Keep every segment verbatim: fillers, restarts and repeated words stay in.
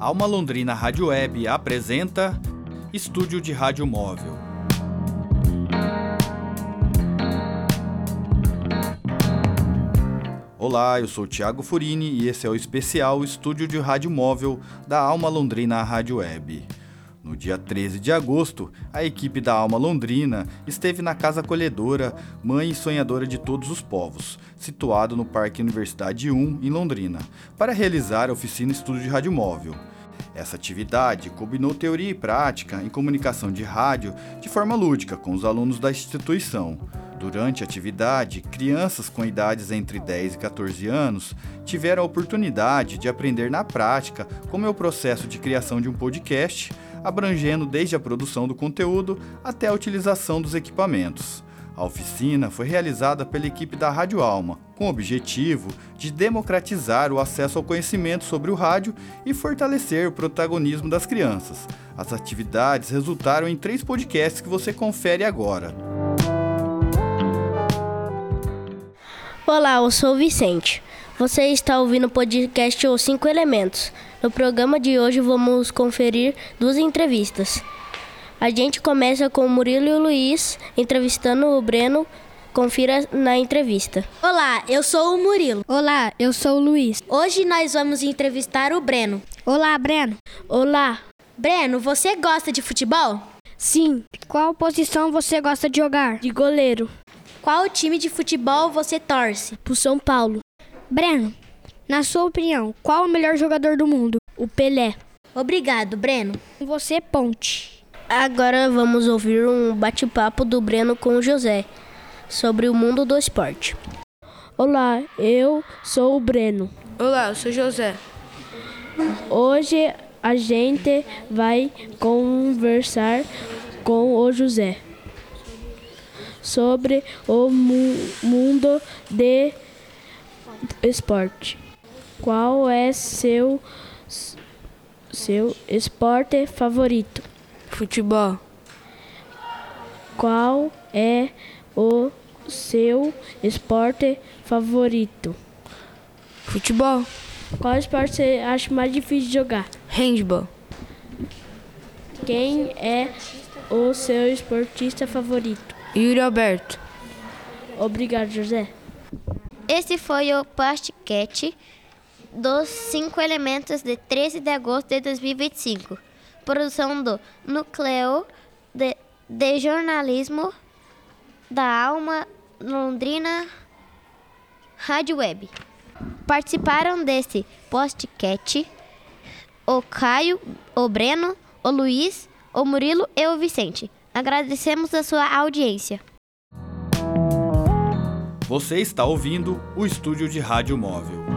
Alma Londrina Rádio Web apresenta Estúdio de Rádio Móvel. Olá, eu sou o Thiago Furini e esse é o especial Estúdio de Rádio Móvel da Alma Londrina Rádio Web. No dia treze de agosto, a equipe da Alma Londrina esteve na Casa Acolhedora, Mãe e Sonhadora de Todos os Povos, situado no Parque Universidade um, em Londrina, para realizar a oficina Estúdio de Rádio Móvel. Essa atividade combinou teoria e prática em comunicação de rádio de forma lúdica com os alunos da instituição. Durante a atividade, crianças com idades entre dez e quatorze anos tiveram a oportunidade de aprender na prática como é o processo de criação de um podcast, abrangendo desde a produção do conteúdo até a utilização dos equipamentos. A oficina foi realizada pela equipe da Rádio Alma, com o objetivo de democratizar o acesso ao conhecimento sobre o rádio e fortalecer o protagonismo das crianças. As atividades resultaram em três podcasts que você confere agora. Olá, eu sou o Vicente. Você está ouvindo o podcast Os Cinco Elementos. No programa de hoje vamos conferir duas entrevistas. A gente começa com o Murilo e o Luiz entrevistando o Breno. Confira na entrevista. Olá, eu sou o Murilo. Olá, eu sou o Luiz. Hoje nós vamos entrevistar o Breno. Olá, Breno. Olá. Breno, você gosta de futebol? Sim. Qual posição você gosta de jogar? De goleiro. Qual time de futebol você torce? Pro São Paulo. Breno, na sua opinião, qual o melhor jogador do mundo? O Pelé. Obrigado, Breno. Você, Ponte. Agora vamos ouvir um bate-papo do Breno com o José sobre o mundo do esporte. Olá, eu sou o Breno. Olá, eu sou o José. Hoje a gente vai conversar com o José sobre o mu- mundo de esporte. Qual é seu seu esporte favorito? Futebol. Qual é o seu esporte favorito? Futebol. Qual esporte você acha mais difícil de jogar? Handball. Quem é o seu esportista favorito? Yuri Alberto. Obrigado, José. Esse foi o podcast dos Cinco Elementos de treze de agosto de dois mil e vinte e cinco. Produção do Núcleo de, de Jornalismo da Alma Londrina Rádio Web. Participaram desse podcast o Caio, o Breno, o Luiz, o Murilo e o Vicente. Agradecemos a sua audiência. Você está ouvindo o Estúdio de Rádio Móvel.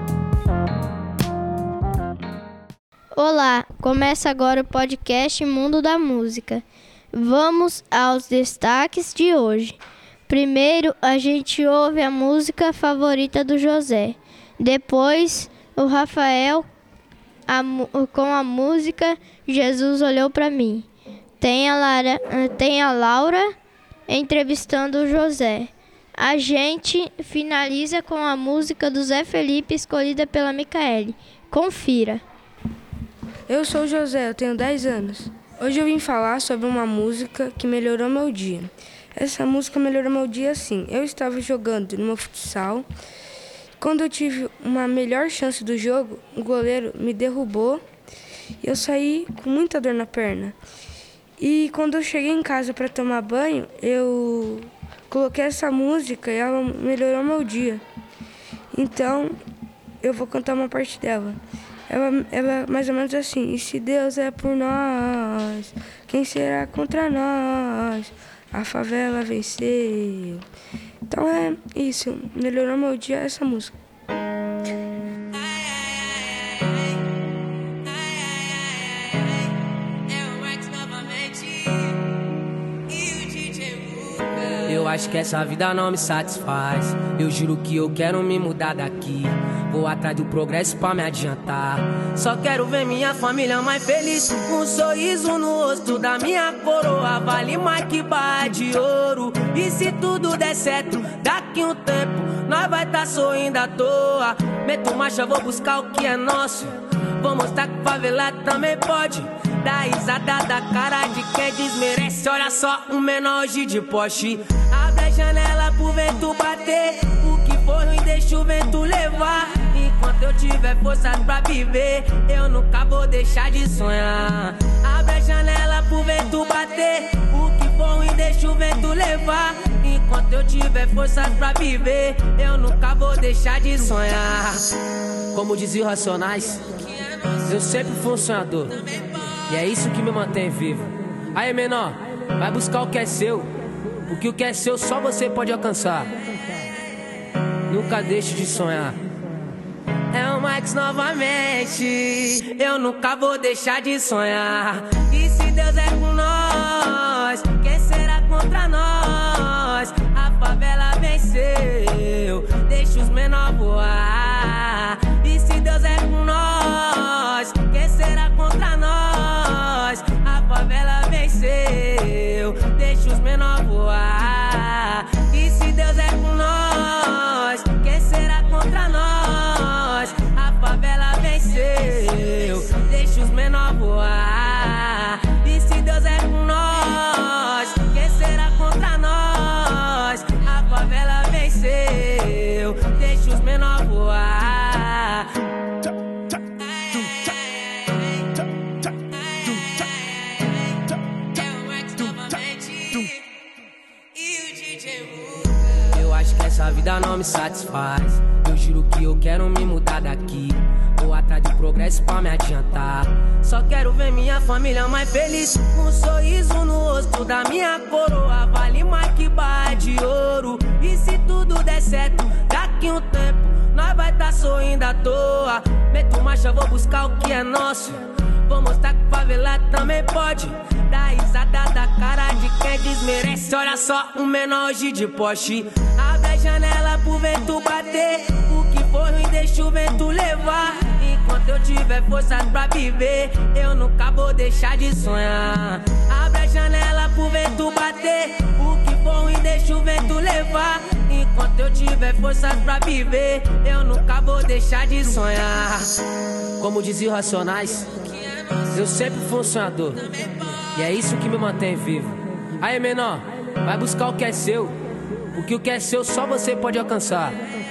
Olá, começa agora o podcast Mundo da Música. Vamos aos destaques de hoje. Primeiro, a gente ouve a música favorita do José. Depois, o Rafael a, com a música Jesus Olhou Pra Mim. Tem a, Lara, tem a Laura entrevistando o José. A gente finaliza com a música do Zé Felipe escolhida pela Micaele. Confira. Eu sou o José, eu tenho dez anos. Hoje eu vim falar sobre uma música que melhorou meu dia. Essa música melhorou meu dia assim. Eu estava jogando no meu futsal. Quando eu tive uma melhor chance do jogo, o goleiro me derrubou e eu saí com muita dor na perna. E quando eu cheguei em casa para tomar banho, eu coloquei essa música e ela melhorou meu dia. Então, eu vou cantar uma parte dela. Ela, ela é mais ou menos assim: e se Deus é por nós, quem será contra nós? A favela venceu. Então é isso, melhorou meu dia essa música. Eu acho que essa vida não me satisfaz. Eu juro que eu quero me mudar daqui. Vou atrás do progresso pra me adiantar. Só quero ver minha família mais feliz. Um sorriso no rosto da minha coroa vale mais que barra de ouro. E se tudo der certo, daqui um tempo nós vai tá sorrindo à toa. Meto marcha, vou buscar o que é nosso. Vou mostrar que favelado também pode. Dá risada da cara de quem desmerece. Olha só, um menor hoje de Porsche. Abre a janela pro vento bater. O que for ruim deixa o vento levar. Enquanto eu tiver forças pra viver, eu nunca vou deixar de sonhar. Abre a janela pro vento bater. O que for ruim deixa o vento levar. Enquanto eu tiver forças pra viver, eu nunca vou deixar de sonhar. Como diziam Racionais, eu sempre fui um sonhador, e é isso que me mantém vivo. Aí, menor, vai buscar o que é seu, porque o que é seu só você pode alcançar. Nunca deixe de sonhar. É o Max novamente. Eu nunca vou deixar de sonhar. E se Deus é com nós, quem será contra nós? A favela venceu, deixa os menores voar. E se Deus é com nós, quem será contra nós? A favela venceu, deixa os menores voar. E se Deus é com nós, quem será contra nós? A favela venceu, deixa os menores voar. E se Deus é com nós, quem será contra nós? A favela venceu, deixa os menores voar. Eu acho que essa vida não me satisfaz. Eu juro que eu quero me mudar daqui. Vou atrás do progresso pra me adiantar. Só quero ver minha família mais feliz. Um sorriso no rosto da minha coroa vale mais que barra de ouro. E se tudo der certo, daqui um tempo nós vai tá sorrindo à toa. Meto marcha, vou buscar o que é nosso. Vou mostrar que favelado também pode. Dá risada da cara de quem desmerece. Olha só, um menor hoje de Porsche. Abre a janela pro vento bater. O que for ruim deixa o vento levar. Enquanto eu tiver forças pra viver, eu nunca vou deixar de sonhar. Abre a janela pro vento bater. O que for ruim deixa o vento levar. Enquanto eu tiver forças pra viver, eu nunca vou deixar de sonhar. Como diziam Racionais, eu sempre fui um sonhador, e é isso que me mantém vivo. Aí, menor, vai buscar o que é seu, porque o que é seu só você pode alcançar.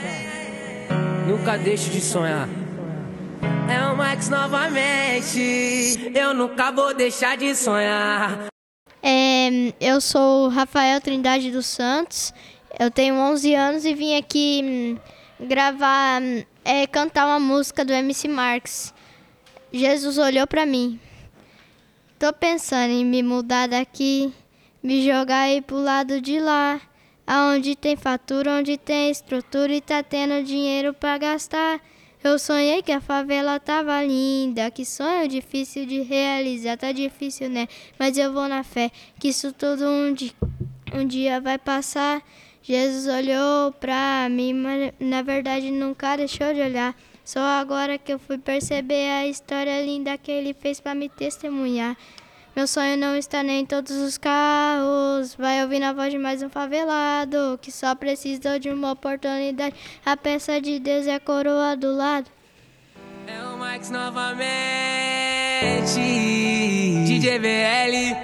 Nunca deixe de sonhar. É o Max novamente. Eu nunca vou deixar de sonhar. É, eu sou Rafael Trindade dos Santos. Eu tenho onze anos e vim aqui hum, gravar, hum, é, cantar uma música do M C Marx. Jesus olhou pra mim. Tô pensando em me mudar daqui, me jogar aí pro lado de lá, aonde tem fatura, onde tem estrutura e tá tendo dinheiro pra gastar. Eu sonhei que a favela tava linda, que sonho difícil de realizar, tá difícil, né? Mas eu vou na fé, que isso tudo um dia, um dia vai passar. Jesus olhou pra mim, mas na verdade nunca deixou de olhar. Só agora que eu fui perceber a história linda que ele fez pra me testemunhar. Meu sonho não está nem em todos os carros. Vai ouvir na voz de mais um favelado que só precisou de uma oportunidade. A peça de Deus é a coroa do lado. É o Max novamente, D J V L.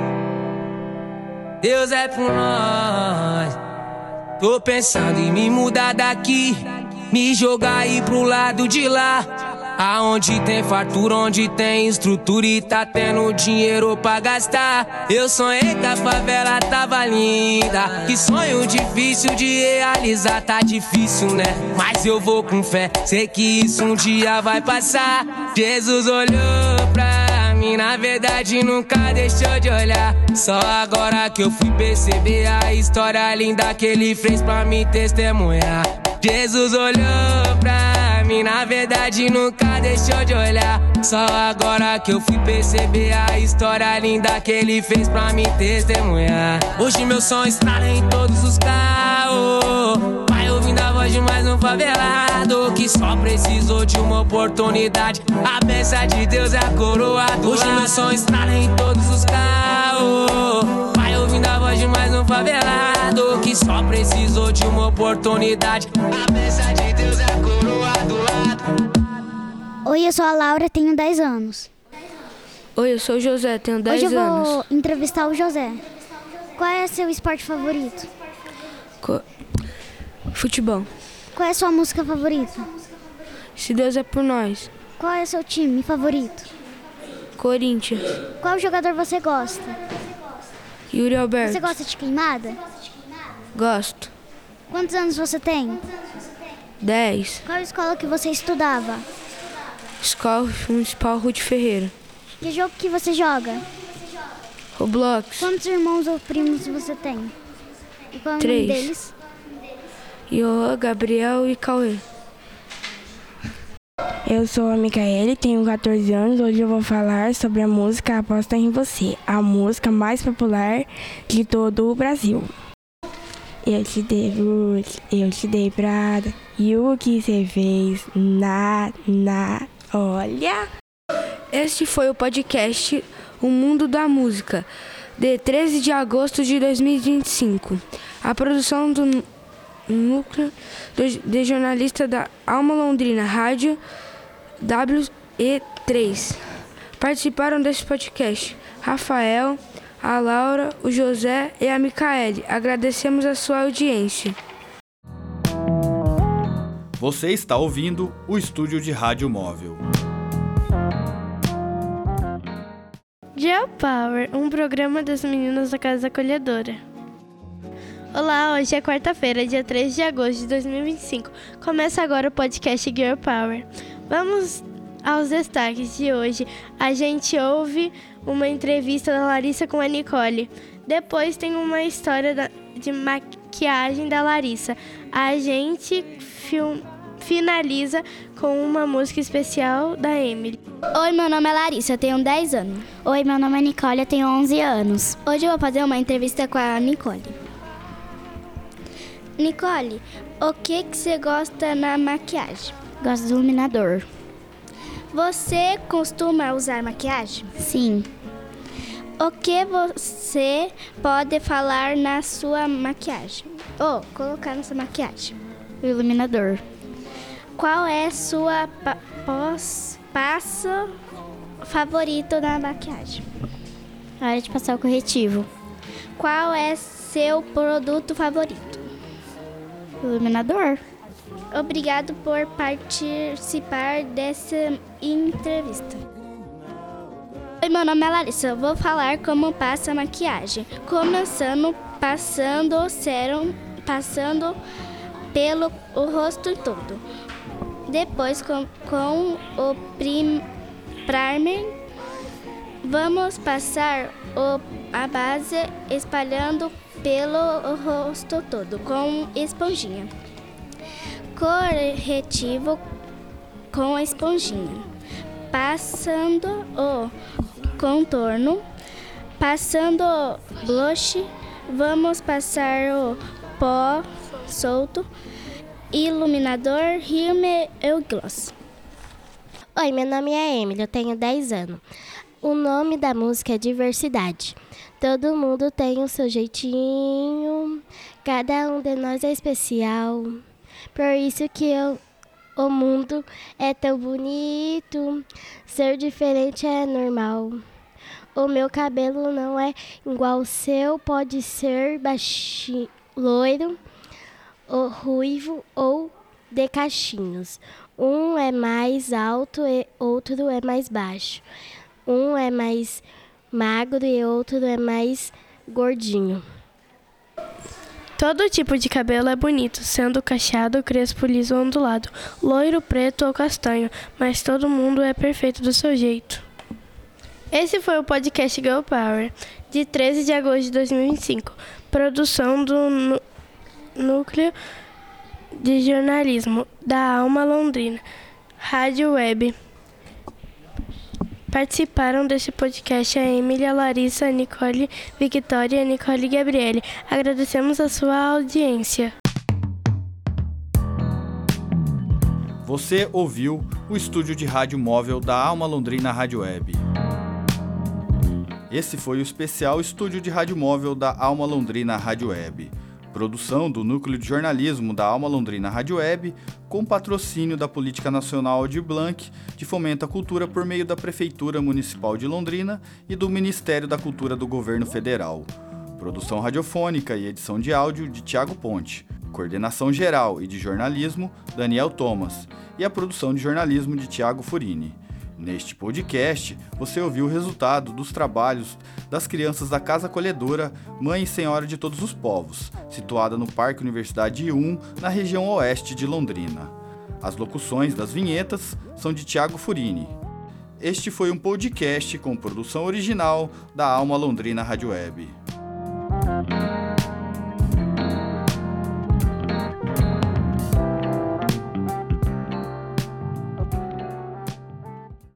Deus é por nós. Tô pensando em me mudar daqui, me jogar aí pro lado de lá, aonde tem fartura, onde tem estrutura e tá tendo dinheiro pra gastar. Eu sonhei que a favela tava linda, que sonho difícil de realizar. Tá difícil, né? Mas eu vou com fé, sei que isso um dia vai passar. Jesus olhou pra mim, na verdade nunca deixou de olhar. Só agora que eu fui perceber a história linda que ele fez pra me testemunhar. Jesus olhou pra mim, na verdade nunca deixou de olhar. Só agora que eu fui perceber a história linda que ele fez pra me testemunhar. Hoje meu som estrala em todos os carros, vai ouvindo a voz de mais um favelado que só precisou de uma oportunidade. A bênção de Deus é a coroa do lado. Hoje meu som estrala em todos os carros, vai ouvindo a voz de mais um favelado que só precisou de uma oportunidade. A bênção de Deus é a coroa do lado. Oi, eu sou a Laura, tenho dez anos. Oi, eu sou o José, tenho dez Hoje eu anos. vou entrevistar o José. Qual é seu esporte favorito? Co- Futebol. Qual é sua música favorita? Se Deus é por nós. Qual é seu time favorito? Corinthians. Qual jogador você gosta? Yuri Alberto. Você gosta de queimada? Gosto. Quantos anos você tem? dez. Qual escola que você estudava? Escola Municipal Ruth Ferreira. Que jogo que você joga? Roblox. Quantos irmãos ou primos você tem? E qual é o Três. nome deles? Ioan, Gabriel e Cauê. Eu sou a Micaele, tenho quatorze anos. Hoje eu vou falar sobre a música Aposta em Você, a música mais popular de todo o Brasil. Eu te dei luz, eu te dei prata, e o que você fez? Na, na, olha. Este foi o podcast O Mundo da Música, de treze de agosto de dois mil e vinte e cinco. A produção do núcleo de jornalista da Alma Londrina Rádio W E três. Participaram desse podcast Rafael, a Laura, o José e a Micaele. Agradecemos a sua audiência. Você está ouvindo o Estúdio de Rádio Móvel. Girl Power, um programa das meninas da Casa Acolhedora. Olá, hoje é quarta-feira, dia treze de agosto de dois mil e vinte e cinco. Começa agora o podcast Girl Power. Vamos aos destaques de hoje. A gente ouve uma entrevista da Larissa com a Nicole. Depois tem uma história da, de maquiagem da Larissa. A gente film, finaliza com uma música especial da Emily. Oi, meu nome é Larissa, eu tenho dez anos. Oi, meu nome é Nicole, eu tenho onze anos. Hoje eu vou fazer uma entrevista com a Nicole. Nicole, o que que você gosta na maquiagem? Gosto do iluminador. Você costuma usar maquiagem? Sim. O que você pode falar na sua maquiagem? Ou colocar na sua maquiagem? O iluminador. Qual é sua pa- pos- passo favorito na maquiagem? A hora de passar o corretivo. Qual é seu produto favorito? O iluminador. Obrigado por participar dessa entrevista. Oi, meu nome é Larissa. Eu vou falar como passa a maquiagem. Começando passando o sérum, passando pelo o rosto todo. Depois com, com o prim, primer, vamos passar o, a base espalhando pelo o rosto todo com esponjinha. Corretivo com a esponjinha. Passando o contorno, passando o blush, vamos passar o pó solto, iluminador, rímel e gloss. Oi, meu nome é Emily, eu tenho dez anos. O nome da música é Diversidade. Todo mundo tem o seu jeitinho, cada um de nós é especial. Por isso que eu, o mundo é tão bonito, ser diferente é normal. O meu cabelo não é igual ao seu, pode ser baixinho, loiro, ou ruivo ou de cachinhos. Um é mais alto e outro é mais baixo. Um é mais magro e outro é mais gordinho. Todo tipo de cabelo é bonito, sendo cacheado, crespo, liso ou ondulado, loiro, preto ou castanho, mas todo mundo é perfeito do seu jeito. Esse foi o podcast Girl Power, de treze de agosto de dois mil e vinte e cinco, produção do nu- Núcleo de Jornalismo da Alma Londrina, Rádio Web. Participaram deste podcast a Emília, Larissa, a Nicole, Victoria, a Nicole e Gabriele. Agradecemos a sua audiência. Você ouviu o Estúdio de Rádio Móvel da Alma Londrina Rádio Web. Esse foi o especial Estúdio de Rádio Móvel da Alma Londrina Rádio Web. produção do Núcleo de Jornalismo da Alma Londrina Rádio Web, com patrocínio da Política Nacional Aldir Blanc de Fomento à Cultura por meio da Prefeitura Municipal de Londrina e do Ministério da Cultura do Governo Federal. Produção radiofônica e edição de áudio de Tiago Ponte. Coordenação geral e de jornalismo, Daniel Thomas. E a produção de jornalismo de Tiago Furini. Neste podcast, você ouviu o resultado dos trabalhos das crianças da Casa Acolhedora Mãe e Senhora de Todos os Povos, situada no Parque Universidade um, na região oeste de Londrina. As locuções das vinhetas são de Tiago Furini. Este foi um podcast com produção original da Alma Londrina Rádio Web.